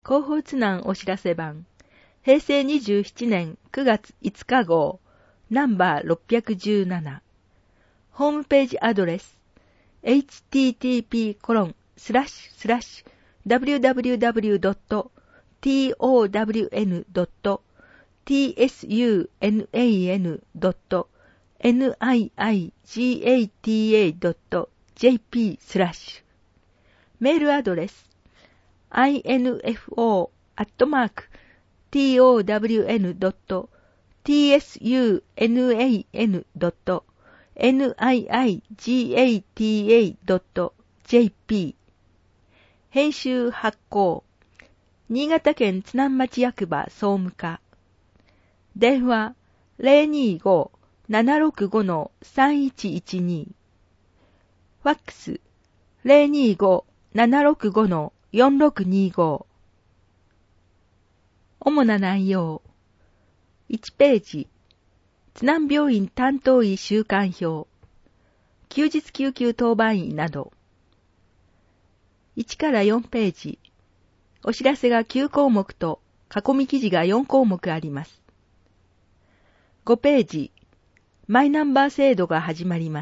広報津南お知らせ版、平成27年9月5日号、ナンバー617。ホームページアドレス、http://www.town.niigata.jp/ メールアドレス、info@town.niigata.jp。 編集発行、新潟県津南町役場総務課。電話 025-765-3112。ファックス 025-765-4625。主な内容。1ページ、津南病院担当医週間表、休日救急当番医など。1から4ページ、お知らせが9項目と囲み記事が4項目あります。5ページ、マイナンバー制度が始まります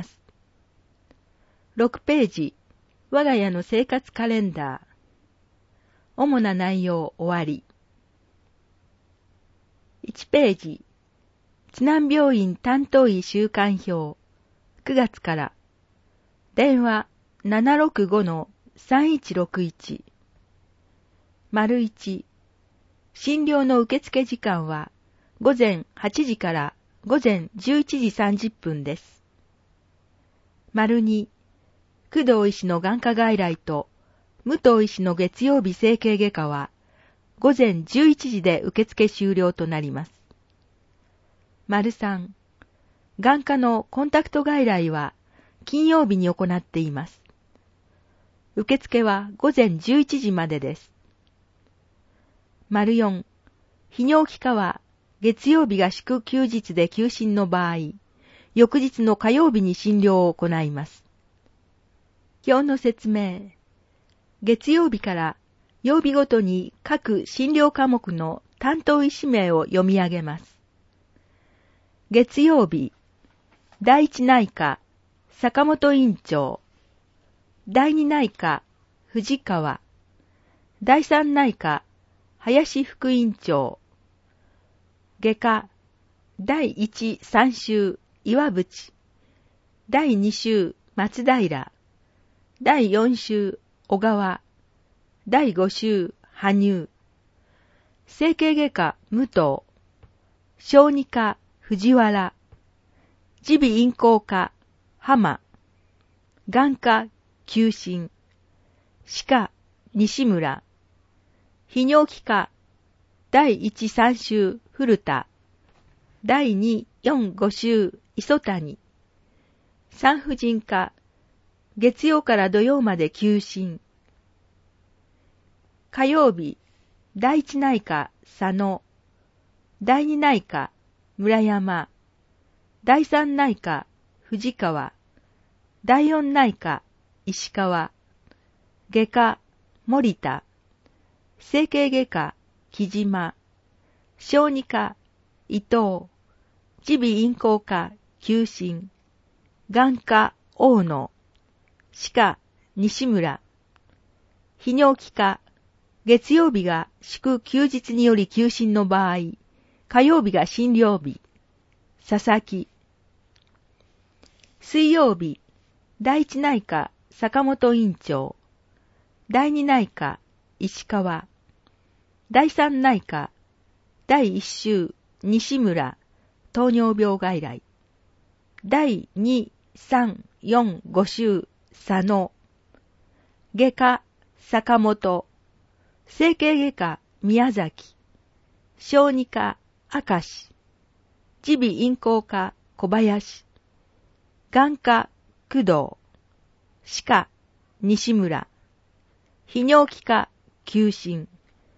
。6ページ、我が家の生活カレンダー。主な内容終わり。1ページ、津南病院担当医週間表、9月から。電話 765-3161。丸1、診療の受付時間は午前8時から午前11時30分です。丸2、工藤医師の眼科外来と武藤医師の月曜日整形外科は午前11時で受付終了となります。丸3、眼科のコンタクト外来は金曜日に行っています。受付は午前11時までです。丸4、泌尿器科は月曜日が祝休日で休診の場合、翌日の火曜日に診療を行います。表の説明。月曜日から曜日ごとに各診療科目の担当医師名を読み上げます。月曜日、第一内科、坂本院長。第二内科、藤川。第三内科、林副院長。外科、第一三週、岩渕。第二週、松平。第四週、小川。第五週、羽生。整形外科、武藤。小児科、藤原。耳鼻咽喉科、浜。眼科、休診。歯科、西村。泌尿器科、第一三週、古田。第二四五週、磯谷。産婦人科、月曜から土曜まで休診。火曜日、第一内科、佐野。第二内科、村山。第三内科、藤川。第四内科、石川。外科、森田。整形外科、木島。小児科、伊藤。耳鼻咽喉科、休診。眼科、大野。歯科、西村。泌尿器科、月曜日が祝休日により休診の場合、火曜日が診療日、佐々木。水曜日、第一内科、坂本院長。第二内科、石川。第三内科、第一週、西村、糖尿病外来。第二、三、四、五週、佐野。外科、坂本。整形外科、宮崎。小児科、明石。耳鼻咽喉科、小林。眼科、工藤。歯科、西村。泌尿器科、休診。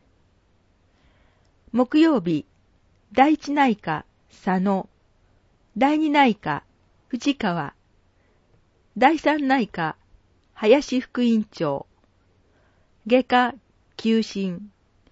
木曜日、第一内科、佐野。第二内科、藤川。第三内科、林副院長。外科、休診。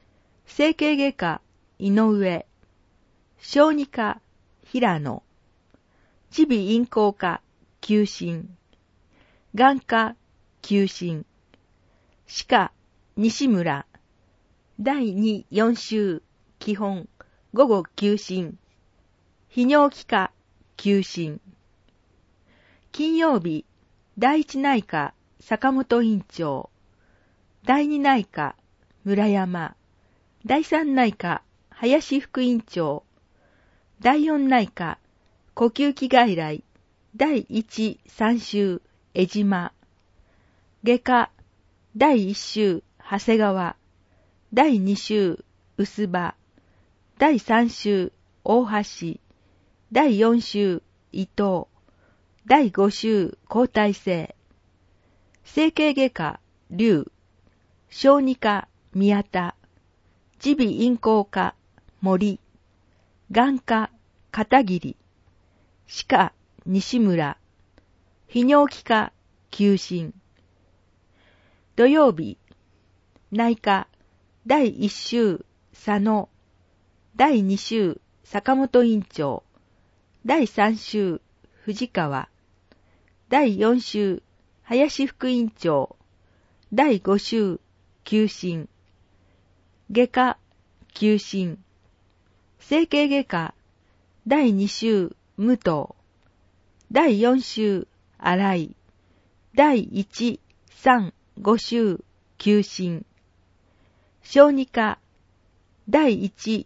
整形外科井上、小児科平野、耳鼻咽喉科休診、眼科休診、歯科西村、第2、4週基本午後休診、泌尿器科休診。金曜日、第1内科坂本院長、第2内科村山、第3内科林副院長、第4内科呼吸器外来第1、3週江島、外科第1週長谷川、第2週薄葉、第3週大橋、第4週伊藤、第5週交代性、整形外科龍、小児科宮田、耳鼻咽喉科森、眼科片桐、歯科西村、泌尿器科休診。土曜日、内科第1週佐野、第2週坂本院長、第3週藤川、第4週林副院長、第5週休診。外科休診。整形外科第2週武藤、第4週新井、第1、3、5週休診。小児科第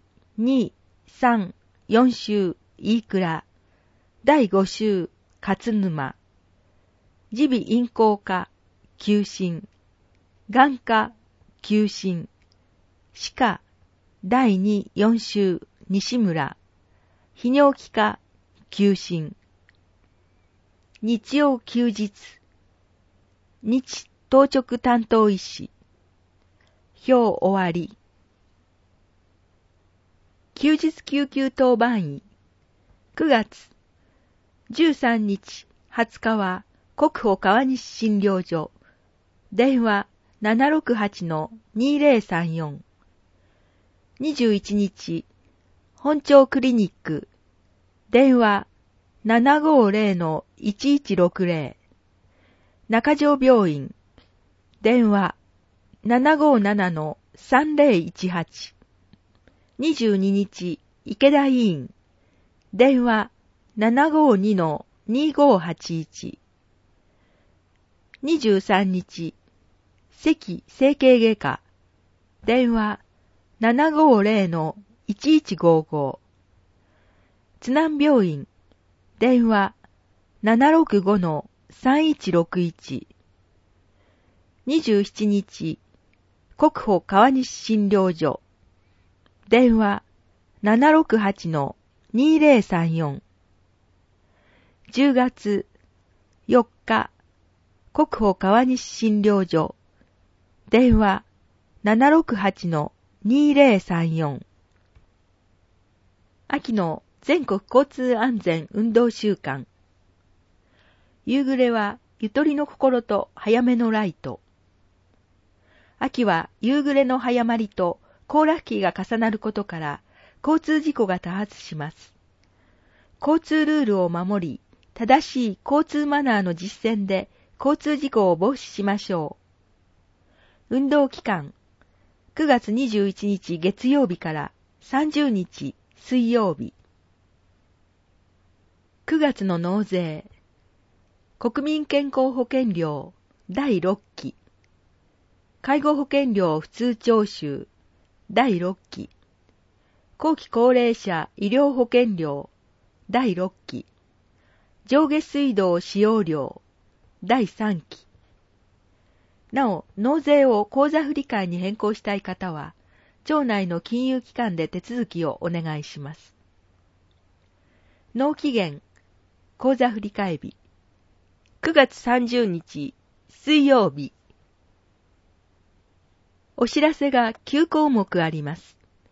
1、2、3、4週飯倉、第5週勝沼、耳鼻咽喉科休診、眼科休診、歯科第2、4週西村、泌尿器科休診。日曜休日、日当直担当医師、表終わり。休日救急当番医、9月13日、20日は国保川西診療所、電話 768-2034。21日、本町クリニック、電話 750-1160。中条病院、電話 757-3018。22日、池田医院、電話 752-2581。23日、関整形外科、電話 750-1155。津南病院、電話 765-3161。27日、国保川西診療所、電話 768-2034。10月4日、国保川西診療所、電話 768-2034。秋の全国交通安全運動週間。夕暮れはゆとりの心と早めのライト。秋は夕暮れの早まりと行楽期が重なることから交通事故が多発します。交通ルールを守り、正しい交通マナーの実践で交通事故を防止しましょう。運動期間、9月21日月曜日から30日水曜日。9月の納税、国民健康保険料第6期、介護保険料普通徴収第6期、後期高齢者医療保険料第6期、上下水道使用料第3期。なお、納税を口座振替に変更したい方は、町内の金融機関で手続きをお願いします。納期限、口座振替日、9月30日水曜日。お知らせが9項目あります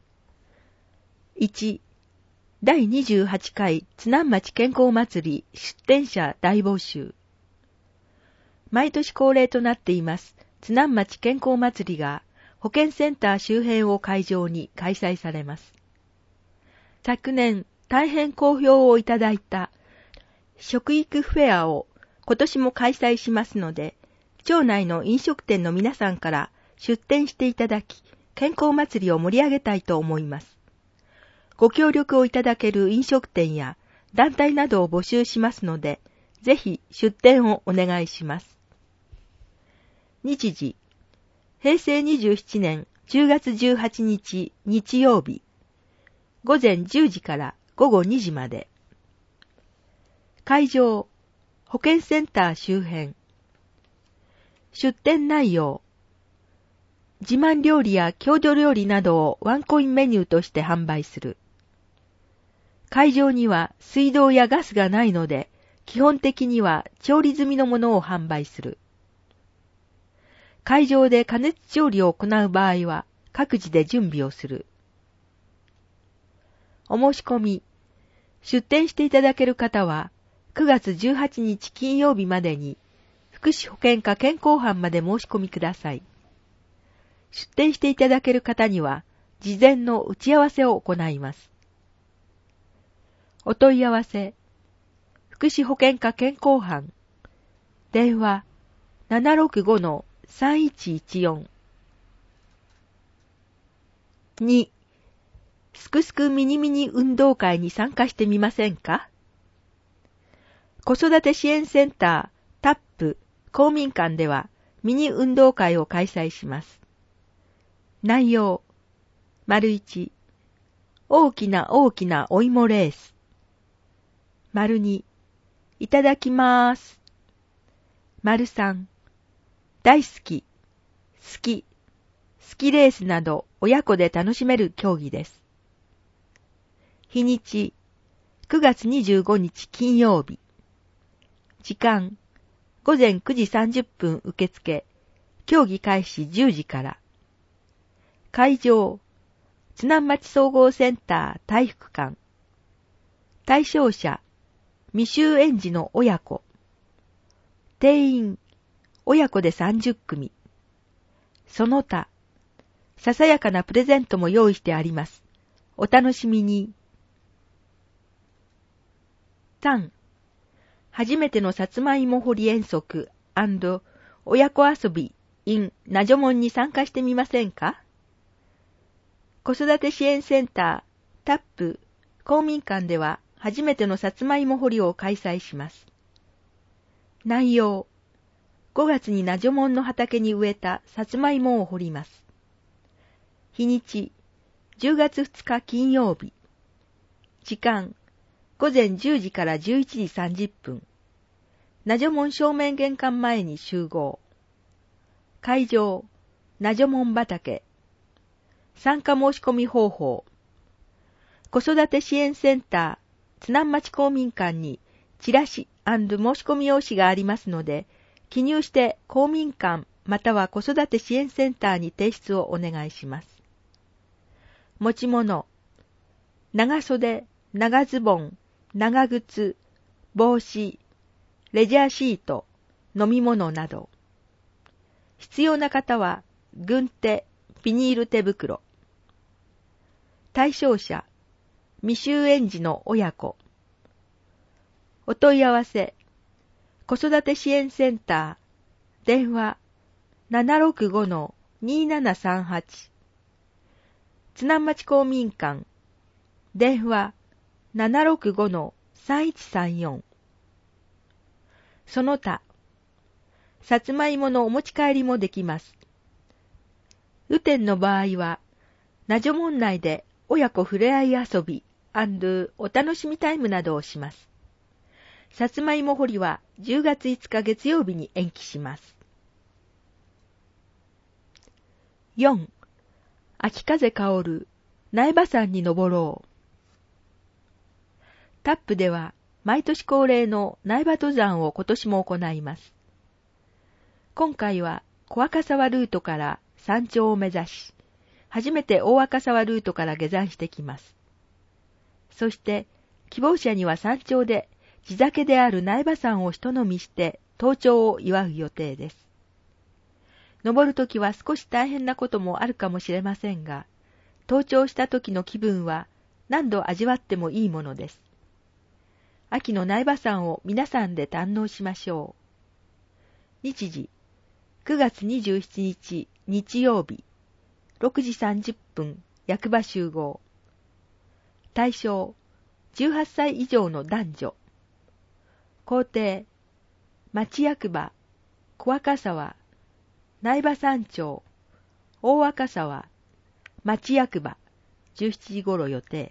。1、第28回津南町健康祭り出店者大募集。毎年恒例となっています津南町健康祭りが保健センター周辺を会場に開催されます。昨年大変好評をいただいた食育フェアを今年も開催しますので、町内の飲食店の皆さんから出店していただき、健康祭りを盛り上げたいと思います。ご協力をいただける飲食店や団体などを募集しますので、ぜひ出店をお願いします。日時、平成27年10月18日日曜日、午前10時から午後2時まで。会場、保健センター周辺。出店内容、自慢料理や郷土料理などをワンコインメニューとして販売する。会場には水道やガスがないので、基本的には調理済みのものを販売する。会場で加熱調理を行う場合は、各自で準備をする。お申し込み、出店していただける方は、9月18日金曜日までに、福祉保健課健康班まで申し込みください。出店していただける方には、事前の打ち合わせを行います。お問い合わせ、福祉保健課健康班、電話 765-3114 2. すくすくミニミニ運動会に参加してみませんか？子育て支援センタータップ公民館ではミニ運動会を開催します。内容、1、大きな大きなお芋レース。2、いただきまーす。3、大好き、好き、好きレースなど親子で楽しめる競技です。日にち、9月25日金曜日。時間、午前9時30分受付、競技開始10時から。会場、津南町総合センター体育館。対象者、未就園児の親子。定員、親子で30組。その他、ささやかなプレゼントも用意してあります。お楽しみに。3. 初めてのさつまいも掘り遠足&親子遊び in なじょもんに参加してみませんか？子育て支援センタータップ公民館では初めてのさつまいも掘りを開催します。内容、5月になじょもんの畑に植えたさつまいもを掘ります。日にち、10月2日金曜日。時間、午前10時から11時30分。なじょもん正面玄関前に集合。会場、なじょもん畑。参加申し込み方法。子育て支援センター、津南町公民館にチラシ&申し込み用紙がありますので、記入して公民館または子育て支援センターに提出をお願いします。持ち物、長袖、長ズボン、長靴、帽子、レジャーシート、飲み物など。必要な方は、軍手、ビニール手袋。対象者、未就園児の親子。お問い合わせ、子育て支援センター、電話 765-2738。津南町公民館、電話 765-3134。その他、さつまいものお持ち帰りもできます。雨天の場合は、なじょもん内で親子ふれあい遊び&お楽しみタイムなどをします。さつまいも掘りは10月5日月曜日に延期します。4. 秋風香る苗場山に登ろう。タップでは毎年恒例の苗場登山を今年も行います。今回は小赤沢ルートから山頂を目指し、初めて大赤沢ルートから下山してきます。そして希望者には山頂で地酒である苗場山を一飲みして登頂を祝う予定です。 登るときは少し大変なこともあるかもしれませんが、登頂したときの気分は何度味わってもいいものです。秋の苗場山を皆さんで堪能しましょう。日時、9月27日日曜日、6時30分、役場集合。対象、18歳以上の男女。工程、町役場、小赤沢、苗場山町、大赤沢、町役場、17時頃予定。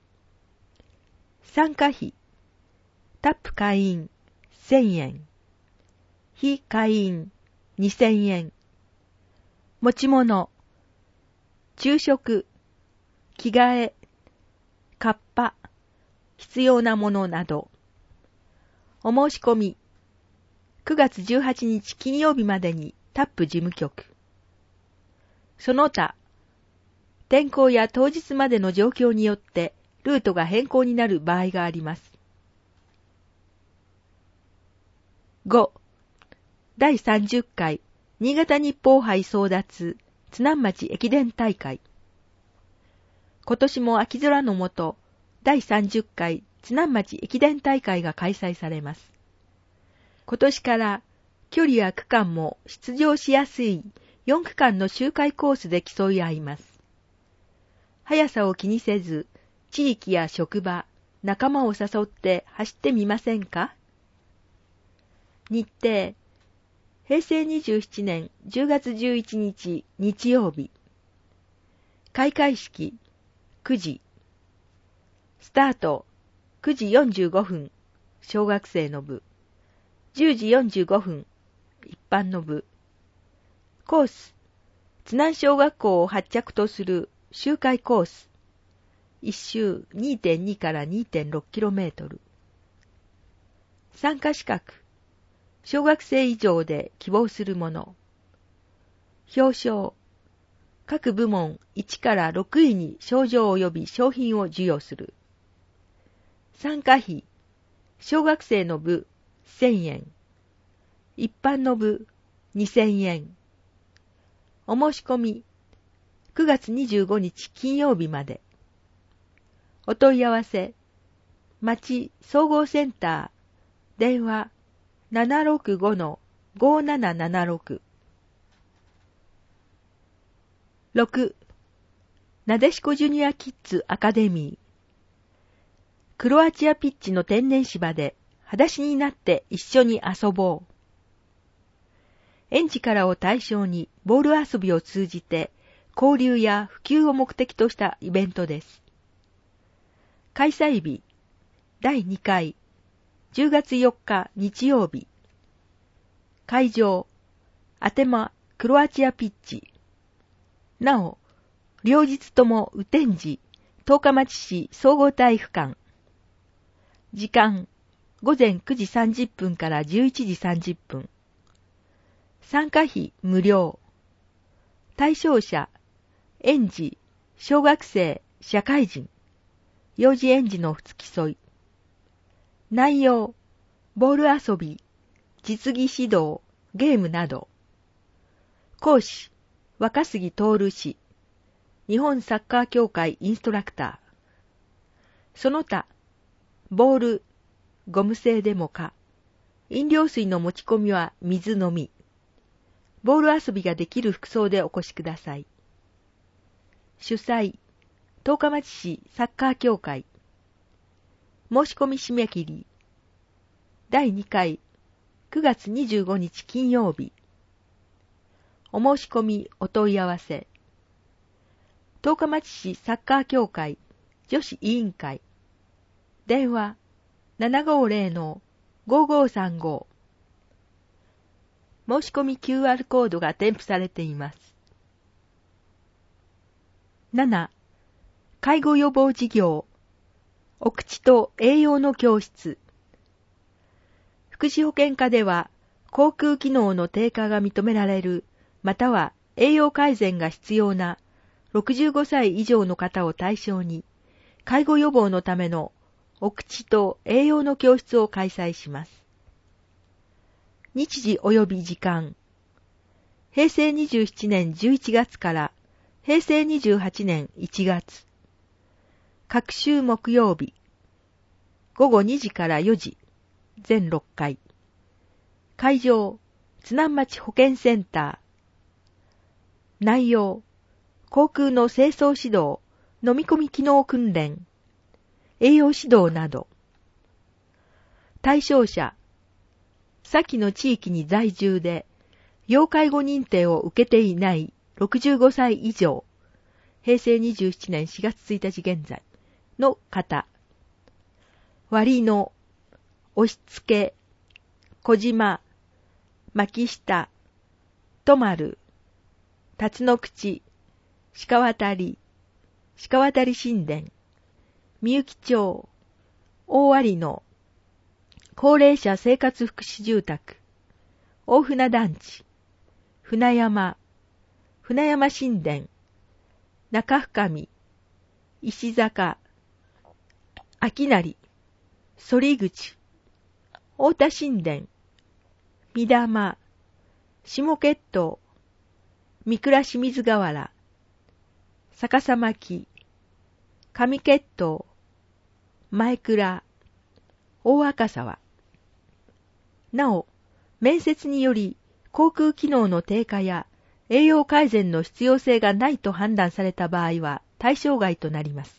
参加費、タップ会員1000円、非会員2000円。持ち物、昼食、着替え、カッパ、必要なものなど。お申し込み、9月18日金曜日までにタップ事務局。その他、天候や当日までの状況によってルートが変更になる場合があります。5. 第30回新潟日報杯争奪津南町駅伝大会。今年も秋空の下、第30回津南町駅伝大会が開催されます。今年から距離や区間も出場しやすい4区間の周回コースで競い合います。速さを気にせず、地域や職場、仲間を誘って走ってみませんか？日程、平成27年10月11日日曜日。開会式、9時。スタート、9時45分、小学生の部。10時45分、一般の部。コース、津南小学校を発着とする周回コース。1周 2.2 から 2.6km。参加資格、小学生以上で希望するもの。表彰、各部門1から6位に賞状及び賞品を授与する。参加費、小学生の部1000円。一般の部2000円。お申し込み、9月25日金曜日まで。お問い合わせ、町総合センター、電話 765-5776。6. なでしこジュニアキッズアカデミー。クロアチアピッチの天然芝で裸足になって一緒に遊ぼう。園児からを対象にボール遊びを通じて交流や普及を目的としたイベントです。開催日、第2回、10月4日日曜日。会場、アテマクロアチアピッチ。なお、両日とも雨天時、十日町市総合体育館。時間、午前9時30分から11時30分。参加費無料。対象者、園児、小学生、社会人、幼児園児の付き添い。内容、ボール遊び、実技指導、ゲームなど。講師、若杉徹氏、日本サッカー協会インストラクター。その他、ボール、ゴム製でもか、飲料水の持ち込みは水飲み。ボール遊びができる服装でお越しください。主催、十日町市サッカー協会。申し込み締め切り。第2回、9月25日金曜日。お申し込みお問い合わせ。十日町市サッカー協会女子委員会。電話 750-5535。申し込み QR コードが添付されています。7. 介護予防事業。お口と栄養の教室。福祉保険課では、口腔機能の低下が認められる、または栄養改善が必要な65歳以上の方を対象に、介護予防のためのお口と栄養の教室を開催します。日時及び時間。 平成27年11月から平成28年1月。各週木曜日。午後2時から4時。全6回。会場、津南町保健センター。内容、口腔の清掃指導、飲み込み機能訓練、栄養指導など。対象者、先の地域に在住で、要介護認定を受けていない65歳以上、平成27年4月1日現在の方。割の、押し付け、小島、巻下、とまる、辰の口、鹿渡り神殿、みゆき町、大有野、高齢者生活福祉住宅、大船団地、船山神殿、中深見、石坂、秋成、反口、大田神殿、三玉、下決闘、三倉清水河原、逆さ巻、上決闘、前倉、大赤沢。なお、面接により口腔機能の低下や栄養改善の必要性がないと判断された場合は対象外となります。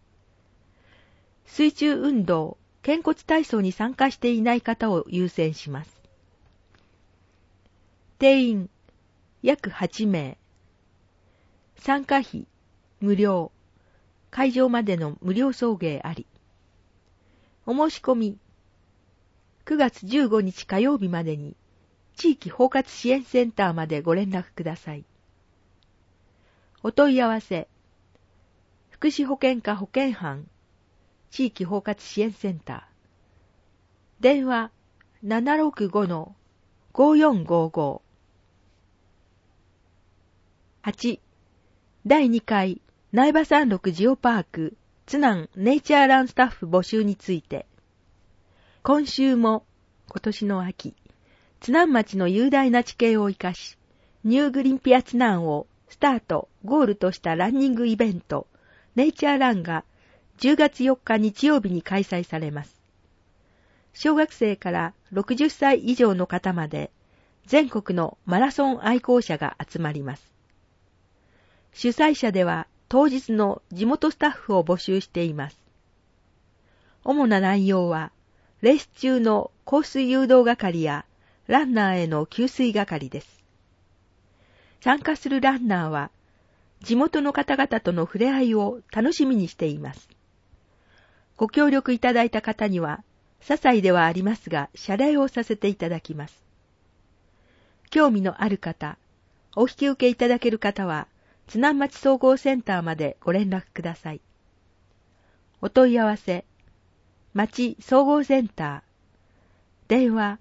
水中運動、肩骨体操に参加していない方を優先します。定員、約8名。参加費、無料。会場までの無料送迎あり。お申し込み、9月15日火曜日までに、地域包括支援センターまでご連絡ください。お問い合わせ、福祉保健課保健班、地域包括支援センター。電話 765-5455。8. 第2回苗場山麓ジオパーク津南ネイチャーランスタッフ募集について。今週も今年の秋、津南町の雄大な地形を生かし、ニューグリンピア津南をスタート、ゴールとしたランニングイベント、ネイチャーランが10月4日日曜日に開催されます。小学生から60歳以上の方まで、全国のマラソン愛好者が集まります。主催者では当日の地元スタッフを募集しています。主な内容は、レース中のコース誘導係やランナーへの給水係です。参加するランナーは、地元の方々との触れ合いを楽しみにしています。ご協力いただいた方には、些細ではありますが、謝礼をさせていただきます。興味のある方、お引き受けいただける方は、津南町総合センターまでご連絡ください。お問い合わせ、町総合センター、電話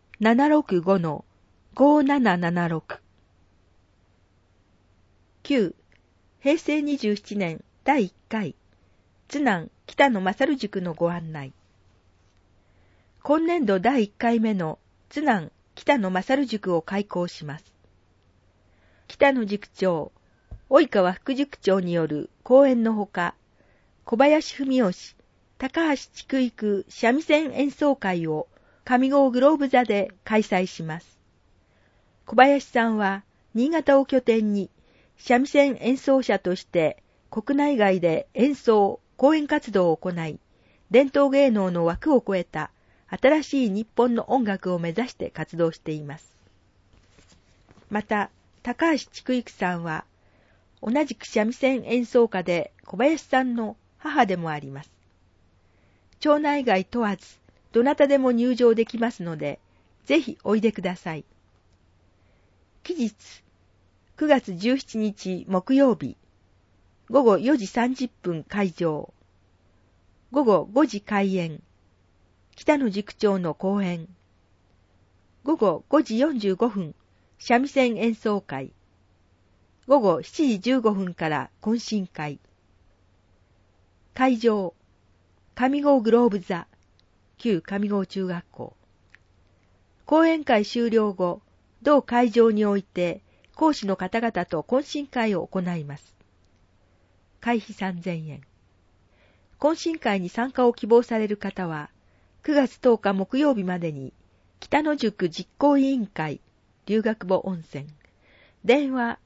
765-5776。9. 平成27年第1回津南北野勝塾のご案内。今年度第1回目の津南北野勝塾を開講します。北野塾長、及川副塾長による講演のほか、小林文義、高橋地区育三味線演奏会を上郷グローブ座で開催します。小林さんは新潟を拠点に三味線演奏者として国内外で演奏、講演活動を行い、伝統芸能の枠を超えた新しい日本の音楽を目指して活動しています。また、高橋地区育さんは、同じく三味線演奏家で小林さんの母でもあります。町内外問わず、どなたでも入場できますので、ぜひおいでください。期日、9月17日木曜日、午後4時30分開場、午後5時開演、北野塾長の講演、午後5時45分、三味線演奏会、午後7時15分から懇親会。会場、上郷グローブ座、旧上郷中学校。講演会終了後、同会場において、 講師の方々と懇親会を行います。会費3000円。懇親会に参加を希望される方は、9月10日木曜日までに、北野塾実行委員会、龍岳母温泉、電話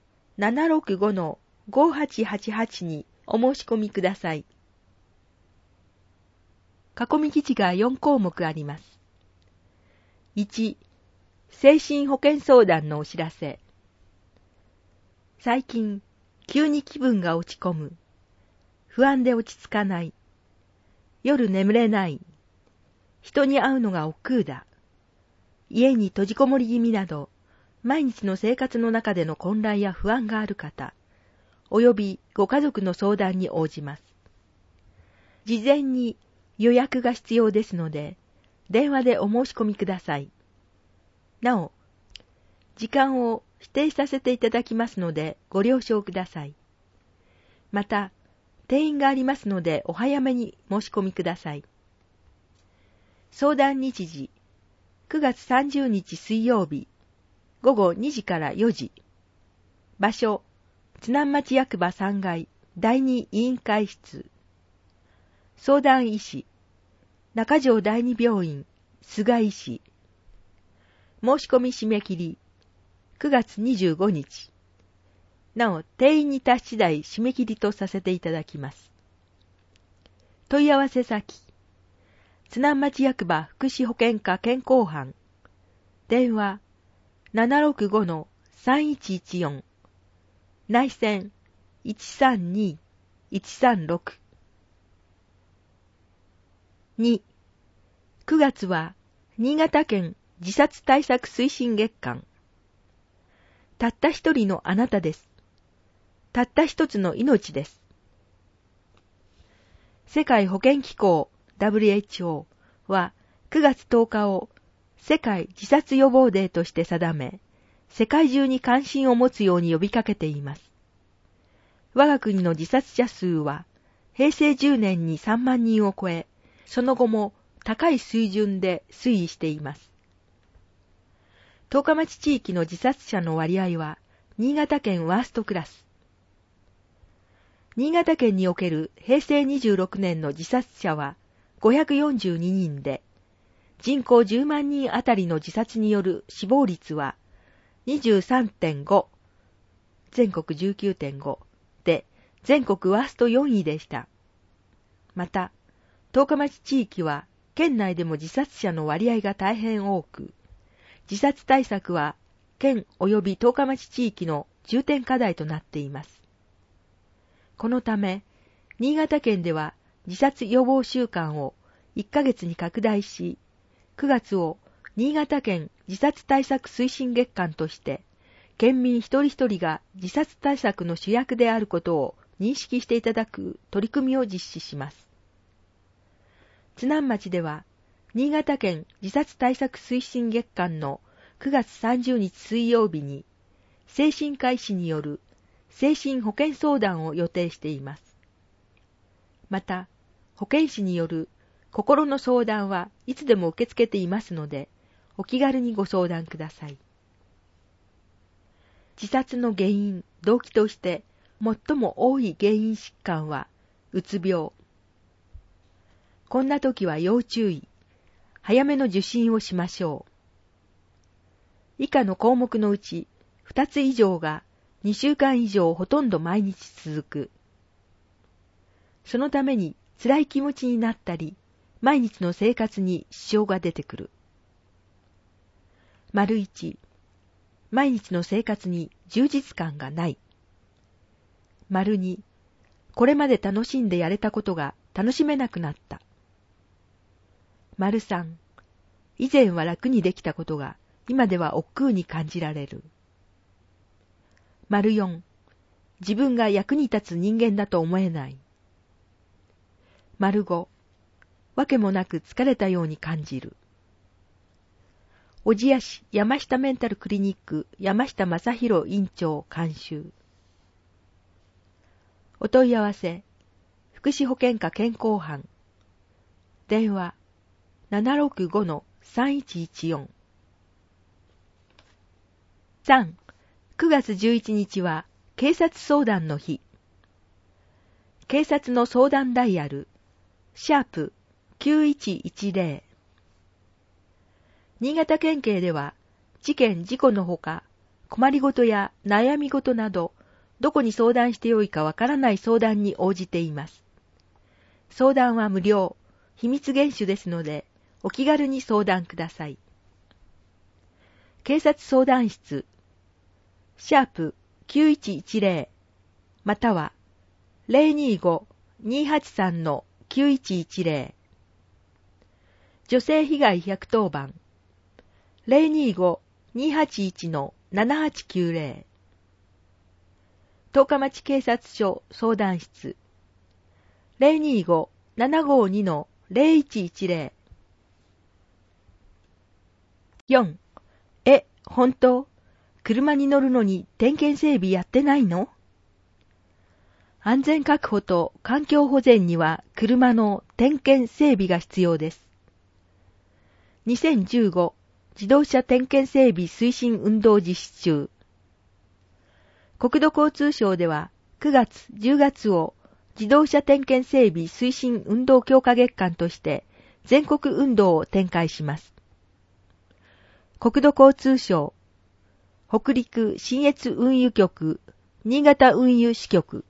765-5888 にお申し込みください。囲み記事が4項目あります。1、精神保健相談のお知らせ。最近、急に気分が落ち込む。不安で落ち着かない。夜眠れない。人に会うのが億劫だ。家に閉じこもり気味など、毎日の生活の中での混乱や不安がある方、およびご家族の相談に応じます。事前に予約が必要ですので、電話でお申し込みください。なお、時間を指定させていただきますのでご了承ください。また、定員がありますのでお早めに申し込みください。相談日時、9月30日水曜日、午後2時から4時。場所、津南町役場3階第2委員会室。相談医師、中条第二病院、菅医師。申し込み締め切り、9月25日。なお、定員に達し次第締め切りとさせていただきます。問い合わせ先、津南町役場福祉保健課健康班。電話、765-3114。内線、132-136。2、9月は、新潟県自殺対策推進月間。たった一人のあなたです。たった一つの命です。世界保健機構 WHO は9月10日を世界自殺予防デーとして定め、世界中に関心を持つように呼びかけています。我が国の自殺者数は平成10年に3万人を超え、その後も高い水準で推移しています。十日町地域の自殺者の割合は新潟県ワーストクラス。新潟県における平成26年の自殺者は542人で、人口10万人あたりの自殺による死亡率は 23.5、全国 19.5 で、全国ワースト4位でした。また、十日町地域は県内でも自殺者の割合が大変多く、自殺対策は県及び十日町地域の重点課題となっています。このため、新潟県では自殺予防週間を1ヶ月に拡大し、9月を新潟県自殺対策推進月間として、県民一人一人が自殺対策の主役であることを認識していただく取り組みを実施します。津南町では、新潟県自殺対策推進月間の9月30日水曜日に、精神科医師による精神保健相談を予定しています。また、保健師による心の相談はいつでも受け付けていますので、お気軽にご相談ください。自殺の原因、動機として最も多い原因疾患は、うつ病。こんな時は要注意。早めの受診をしましょう。以下の項目のうち、2つ以上が2週間以上ほとんど毎日続く。そのために辛い気持ちになったり、毎日の生活に支障が出てくる。1、毎日の生活に充実感がない。2、これまで楽しんでやれたことが楽しめなくなった。3、以前は楽にできたことが今では億劫に感じられる。4、自分が役に立つ人間だと思えない。5、わけもなく疲れたように感じる。小千谷市山下メンタルクリニック山下正弘院長監修。お問い合わせ、福祉保健課健康班。電話、765-3114。3、 9月11日は警察相談の日。警察の相談ダイヤル、#9110。新潟県警では、事件・事故のほか、困りごとや悩みごとなど、どこに相談してよいかわからない相談に応じています。相談は無料、秘密厳守ですので、お気軽に相談ください。警察相談室、#9110、または、025-283-9110。女性被害110番、025-281-7890。十日町警察署相談室、025-752-0110。4. 本当？車に乗るのに点検整備やってないの？安全確保と環境保全には車の点検整備が必要です。2015自動車点検整備推進運動実施中。国土交通省では9月、10月を自動車点検整備推進運動強化月間として全国運動を展開します。国土交通省、北陸信越運輸局、新潟運輸支局。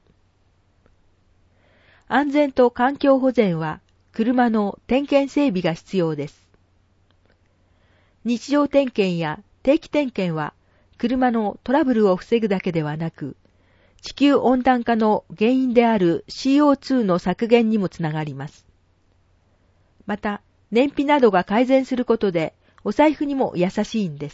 安全と環境保全は車の点検整備が必要です。日常点検や定期点検は車のトラブルを防ぐだけではなく、地球温暖化の原因である CO2 の削減にもつながります。また、燃費などが改善することでお財布にも優しいんです。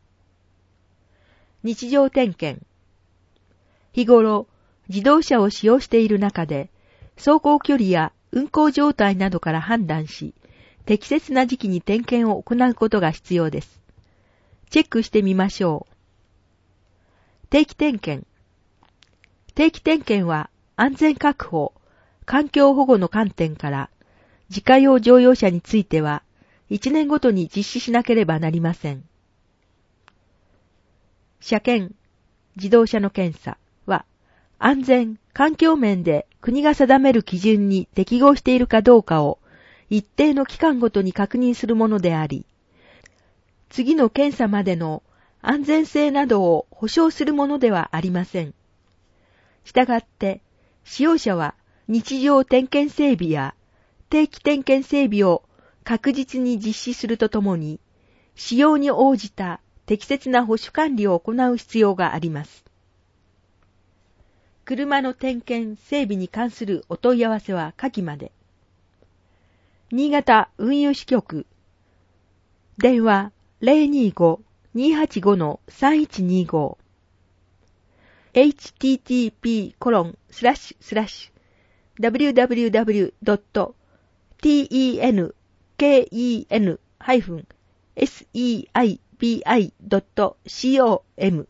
日常点検。日頃、自動車を使用している中で、走行距離や運行状態などから判断し、適切な時期に点検を行うことが必要です。チェックしてみましょう。定期点検。定期点検は安全確保、環境保護の観点から、自家用乗用車については、1年ごとに実施しなければなりません。車検、自動車の検査は、安全、環境面で国が定める基準に適合しているかどうかを一定の期間ごとに確認するものであり、次の検査までの安全性などを保証するものではありません。したがって、使用者は日常点検整備や定期点検整備を確実に実施するとともに、使用に応じた適切な保守管理を行う必要があります。車の点検整備に関するお問い合わせは下記まで。新潟運輸支局、電話 025-285-3125 http://www.tenken-seibi.com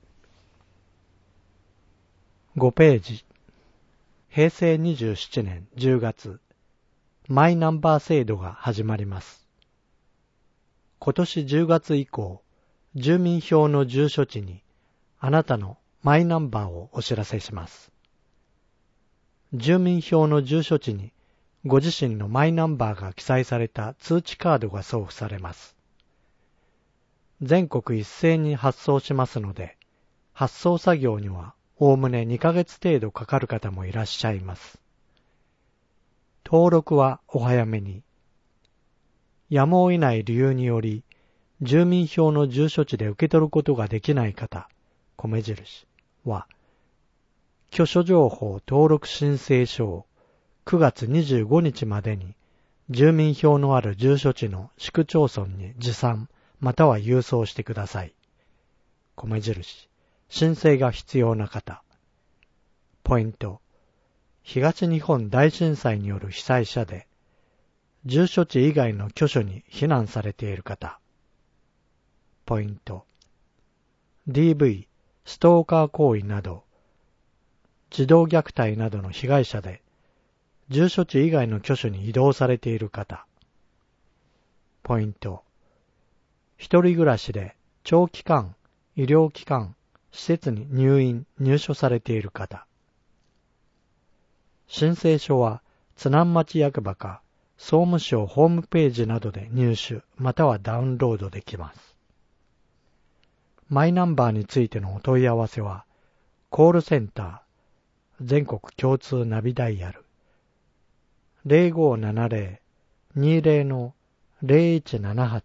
5ページ。平成27年10月、マイナンバー制度が始まります。今年10月以降、住民票の住所地にあなたのマイナンバーをお知らせします。住民票の住所地にご自身のマイナンバーが記載された通知カードが送付されます。全国一斉に発送しますので、発送作業にはおおむね2ヶ月程度かかる方もいらっしゃいます。登録はお早めに。やむを得ない理由により、住民票の住所地で受け取ることができない方、米印は、居所情報登録申請書を9月25日までに住民票のある住所地の市区町村に持参または郵送してください。米印、申請が必要な方。ポイント、東日本大震災による被災者で、住所地以外の居所に避難されている方。ポイント、DV、ストーカー行為など、児童虐待などの被害者で、住所地以外の居所に移動されている方。ポイント、一人暮らしで長期間、医療機関、 施設に入所されている方。申請書は津南町役場か総務省ホームページなどで入手またはダウンロードできます。マイナンバーについてのお問い合わせは、コールセンター、全国共通ナビダイヤル、0570-20-0178、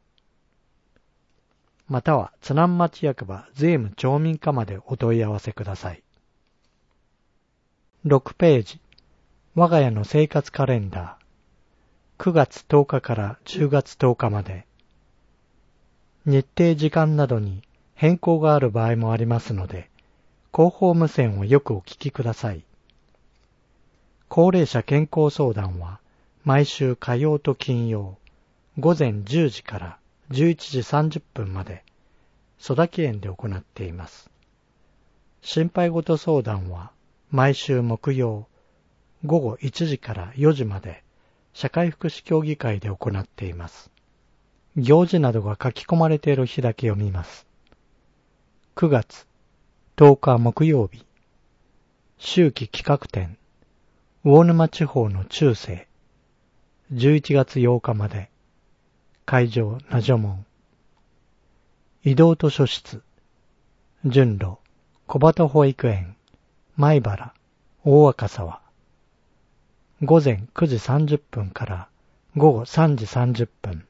または津南町役場税務町民課までお問い合わせください。6ページ、我が家の生活カレンダー、9月10日から10月10日まで、日程時間などに変更がある場合もありますので、広報無線をよくお聞きください。高齢者健康相談は毎週火曜と金曜、午前10時から11時30分まで、曽田園で行っています。心配事相談は毎週木曜、午後1時から4時まで、社会福祉協議会で行っています。行事などが書き込まれている日だけ読みます。9月10日木曜日、秋季企画展、魚沼地方の中世、11月8日まで、会場那女門。移動図書室、順路、小鳩保育園、米原、大若沢。午前9時30分から午後3時30分。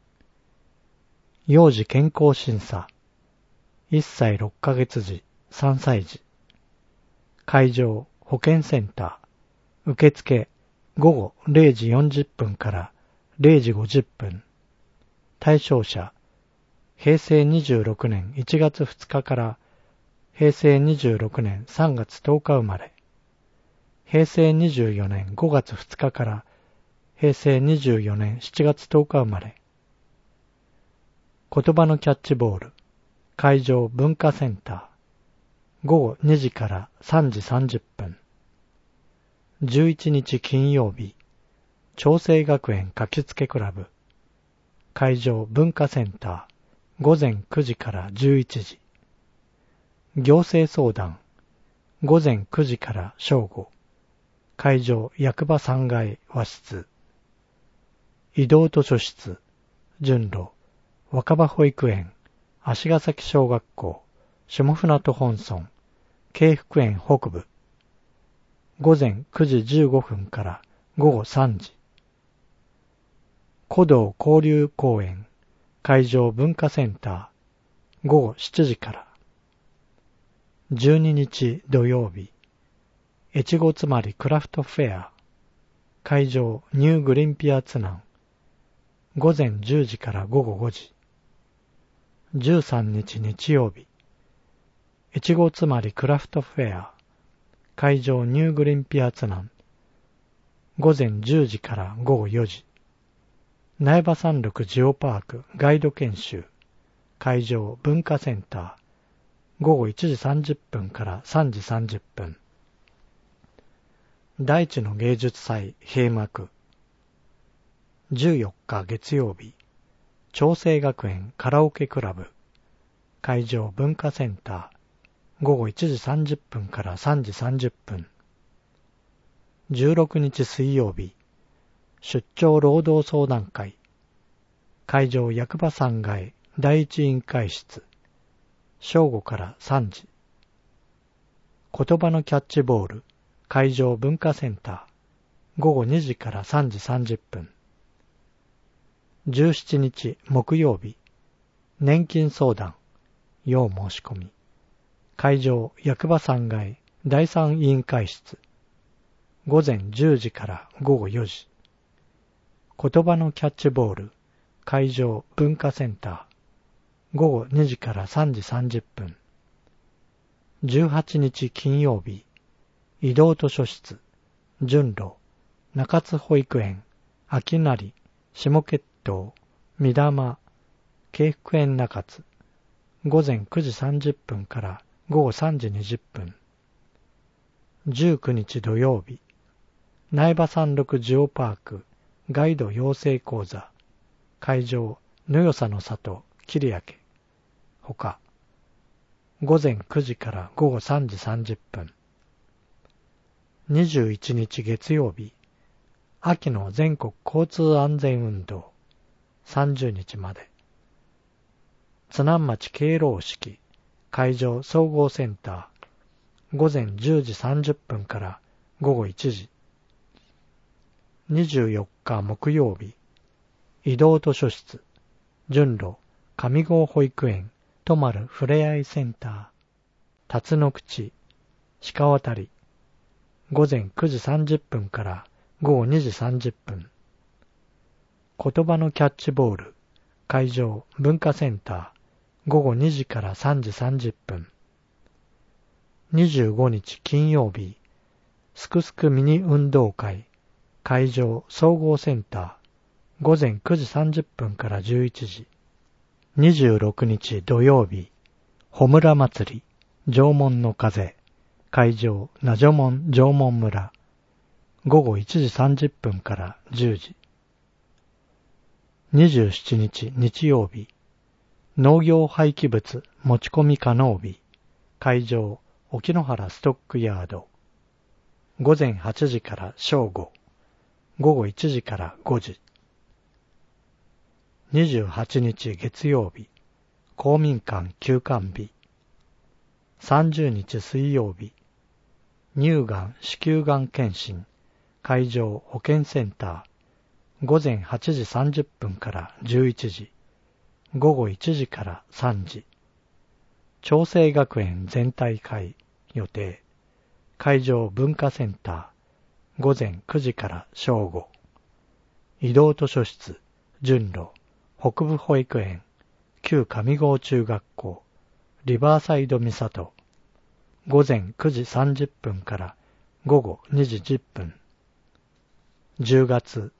幼児健康審査、1歳6ヶ月児、3歳児。会場、保健センター。受付、午後0時40分から0時50分。対象者、平成26年1月2日から平成26年3月10日生まれ。平成24年5月2日から平成24年7月10日生まれ。言葉のキャッチボール、会場文化センター。午後2時から3時30分。11日金曜日、長生学園書きつけクラブ。会場文化センター。午前9時から11時。行政相談。午前9時から正午。会場役場3階和室。移動図書室。順路。若葉保育園。足ヶ崎小学校。下船渡本村、京福園北部。午前9時15分から午後3時。古道交流公園、会場文化センター、午後7時から。12日土曜日、越後つまりクラフトフェア、会場ニューグリンピア津南、午前10時から午後5時。13日日曜日、越後つまりクラフトフェア、会場ニューグリンピア津南、午前10時から午後4時。苗場山麓ジオパークガイド研修、会場文化センター、午後1時30分から3時30分。大地の芸術祭閉幕。14日月曜日、長生学園カラオケクラブ、会場文化センター、午後1時30分から3時30分。16日水曜日、出張労働相談会、会場役場3階第一委員会室、正午から3時。言葉のキャッチボール、会場文化センター、午後2時から3時30分。17日木曜日、年金相談、要申し込み、会場役場3階第3委員会室、午前10時から午後4時。言葉のキャッチボール、会場文化センター、午後2時から3時30分。18日金曜日、移動図書室、順路、中津保育園、秋成、下決島、三玉、京福園中津、午前9時30分から午後3時20分。19日土曜日、苗場山麓ジオパークガイド養成講座、会場野与佐の里桐明ほか。 午前9時から午後3時30分。21日月曜日、秋の全国交通安全運動、30日まで。津南町敬老式、会場総合センター、午前10時30分から午後1時。24日木曜日、移動図書室、順路、上郷保育園、泊まるふれあいセンター、辰野口、鹿渡り、午前9時30分から午後2時30分。言葉のキャッチボール、会場文化センター、午後2時から3時30分。25日金曜日、すくすくミニ運動会、会場総合センター、午前9時30分から11時。26日土曜日、穂村祭り、縄文の風、会場那女門縄文村、午後1時30分から10時。27日日曜日、農業廃棄物持ち込み可能日、会場沖ノ原ストックヤード、午前8時から正午、午後1時から5時。28日月曜日、公民館休館日。30日水曜日、乳がん子宮がん検診、会場保健センター、午前8時30分から11時、午後1時から3時。長生学園全体会予定、会場文化センター、午前9時から正午。移動図書室、順路、北部保育園、旧上郷中学校、リバーサイド三郷、午前9時30分から午後2時10分。10月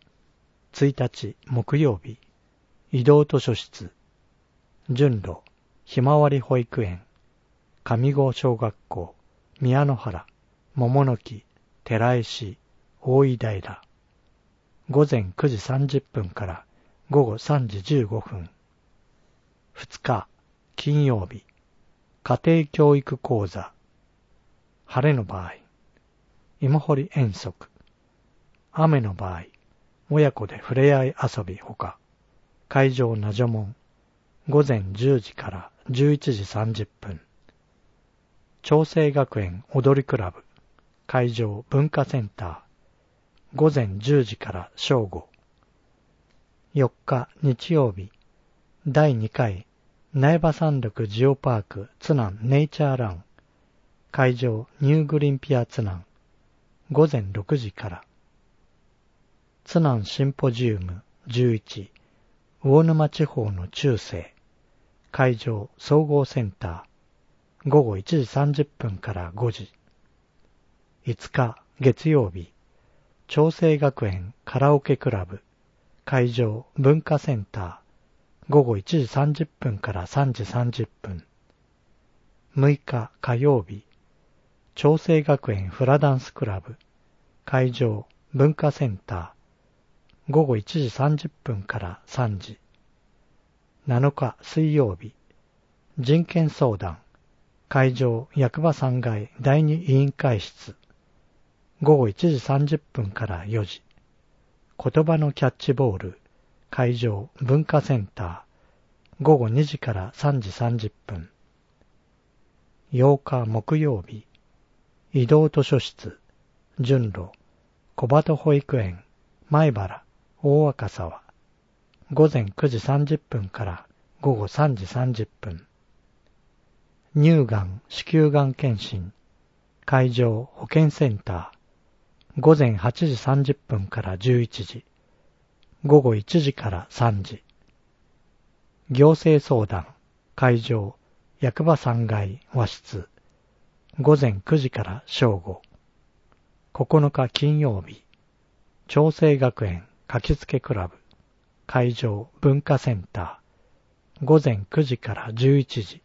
1日木曜日、移動図書室、順路、ひまわり保育園、上郷小学校、宮野原、桃の木、寺石、大井平、午前9時30分から午後3時15分。2日、金曜日、家庭教育講座、晴れの場合、芋掘り遠足、雨の場合、親子で触れ合い遊びほか、会場那女門、午前10時から11時30分。長生学園踊りクラブ、会場文化センター、午前10時から正午。4日日曜日、第2回苗場山麓ジオパーク津南ネイチャーラン、会場ニューグリーンピア津南、午前6時から。津南シンポジウム11、魚沼地方の中世、会場総合センター、午後1時30分から5時。5日月曜日、長生学園カラオケクラブ、会場文化センター、午後1時30分から3時30分。6日火曜日、長生学園フラダンスクラブ、会場文化センター、午後1時30分から3時。7日水曜日、人権相談、会場役場3階第2委員会室、午後1時30分から4時。言葉のキャッチボール、会場文化センター、午後2時から3時30分。8日木曜日、移動図書室、順路、小鳩保育園、前原、大赤沢、午前9時30分から午後3時30分。乳がん子宮がん検診、会場保健センター、午前8時30分から11時、午後1時から3時。行政相談、会場役場3階和室、午前9時から正午。9日金曜日、長生学園書きつけクラブ、会場文化センター、午前9時から11時。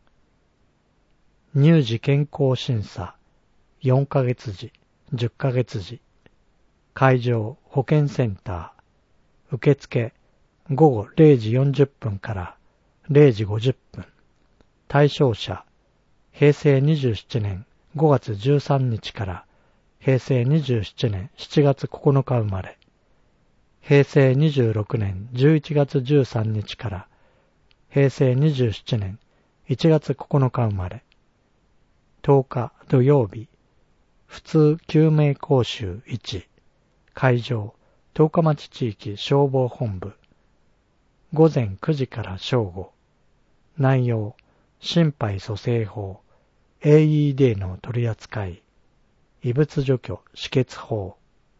乳児健康審査、4ヶ月時、10ヶ月時。会場保健センター、受付午後0時40分から0時50分。対象者平成27年5月13日から平成27年7月9日生まれ、平成26年11月13日から平成27年1月9日生まれ、10日土曜日、普通救命講習1、会場、十日町地域消防本部、午前9時から正午、内容、心肺蘇生法、AED の取り扱い、異物除去止血法。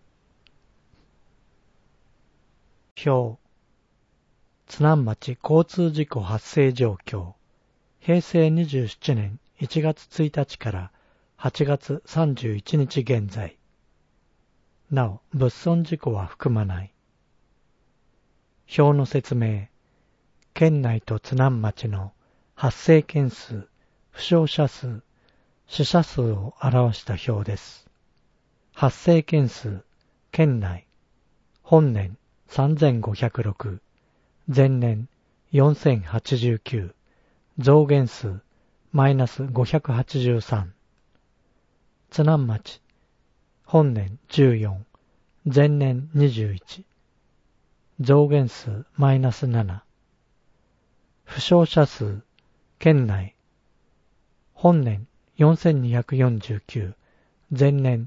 表、津南町交通事故発生状況、平成27年1月1日から8月31日現在。なお、物損事故は含まない。表の説明、県内と津南町の発生件数、負傷者数、死者数を表した表です。発生件数、県内、本年3506、前年4089、増減数、マイナス583。津南町、本年14、前年21、増減数マイナス7。負傷者数、県内、本年4249、前年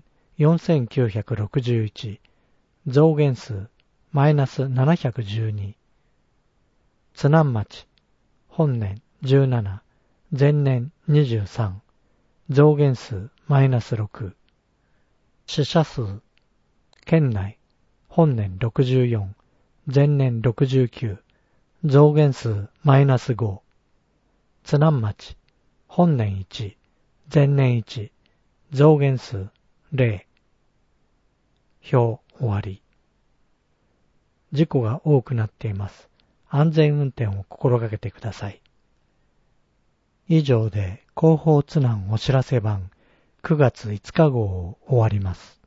4961、増減数マイナス712。津南町、本年17、前年23、増減数マイナス6。死者数、県内、本年64、前年69、増減数マイナス5。津南町、本年1、前年1、増減数0。表終わり。事故が多くなっています。安全運転を心がけてください。以上で広報津南お知らせ版9月5日号を終わります。